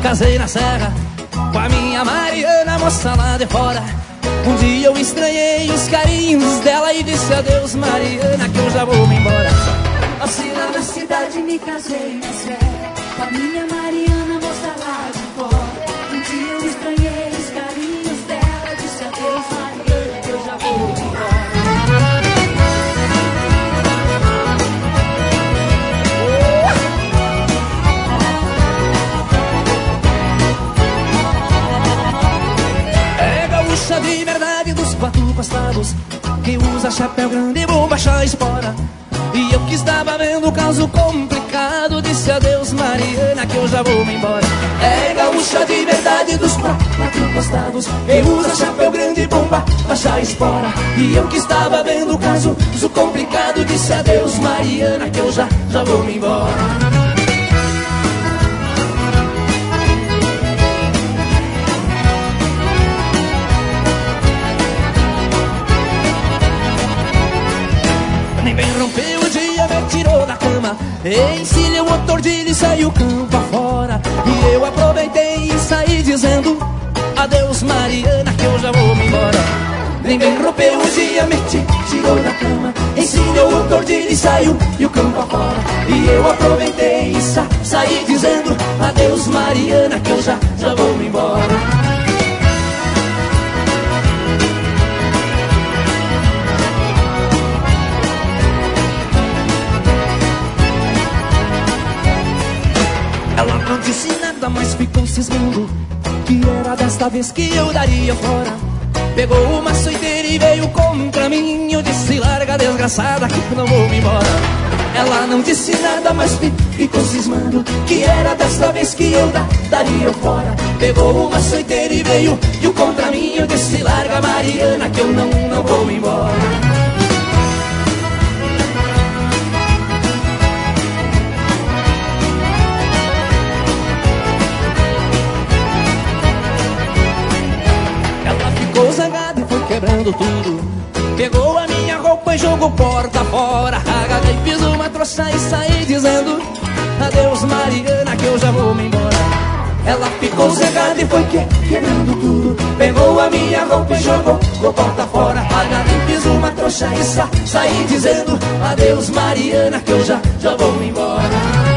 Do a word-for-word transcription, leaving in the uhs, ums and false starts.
casei na serra com a minha Mariana, moça lá de fora. Um dia eu estranhei os carinhos dela e disse adeus, Mariana, que eu já vou me embora. Nasci lá na cidade, me casei na serra com a minha Mariana, moça lá de fora. Um dia eu estranhei os carinhos dela, disse adeus, Mariana, que eu já vou me embora. Gaúcha de verdade dos quatro costados, que usa chapéu grande e bombacha a espora. E eu que estava vendo o caso complicado, disse adeus, Mariana, que eu já vou me embora. É gaúcha de verdade dos quatro costados, que usa chapéu grande e bombacha a espora. E eu que estava vendo o caso complicado, disse adeus, Mariana, que eu já, já vou me embora. Nem bem rompeu o dia, me tirou da cama, encilhou o tordilho e saiu campo afora. E eu aproveitei e saí dizendo adeus, Mariana, que eu já vou me embora. Nem bem rompeu o dia, me tirou da cama, encilhou o tordilho e saiu e o campo afora. E eu aproveitei e sa saí dizendo adeus, Mariana, que eu já, já vou me embora. Ela não disse nada, mas ficou cismando que era desta vez que eu daria fora. Pegou uma açoiteira e veio contra mim. Eu disse, larga desgraçada, que não vou me embora. Ela não disse nada, mas ficou cismando que era desta vez que eu da, daria fora. Pegou uma açoiteira e veio e contra mim. Eu disse, larga, Mariana, que eu não, não vou me embora. Ficou zangada e foi quebrando tudo, pegou a minha roupa e jogou porta fora. Agarrei, fiz uma trouxa e saí dizendo adeus, Mariana, que eu já vou me embora. Ela ficou zangada e foi que, quebrando tudo, pegou a minha roupa e jogou porta fora. Agarrei, fiz uma trouxa e sa, saí dizendo adeus, Mariana, que eu já, já vou me embora.